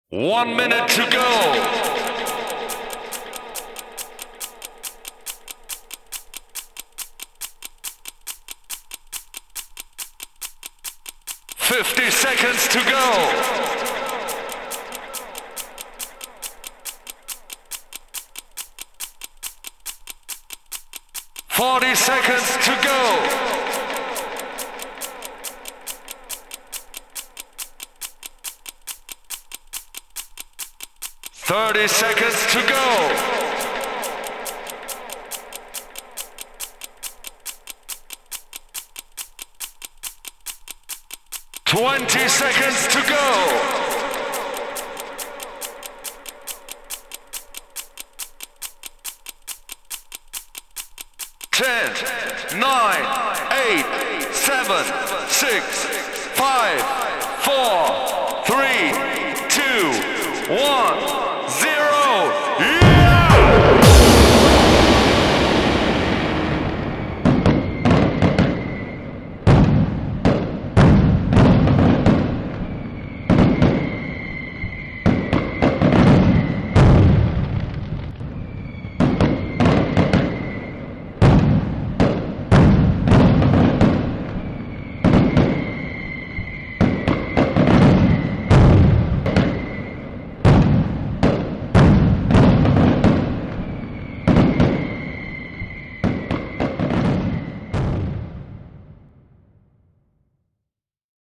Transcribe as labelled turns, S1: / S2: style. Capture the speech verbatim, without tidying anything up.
S1: One minute to go. Fifty seconds to go. Forty seconds to go. Thirty seconds to go. Twenty seconds to go. Ten, nine, eight, seven, six, five, four, three, two, one.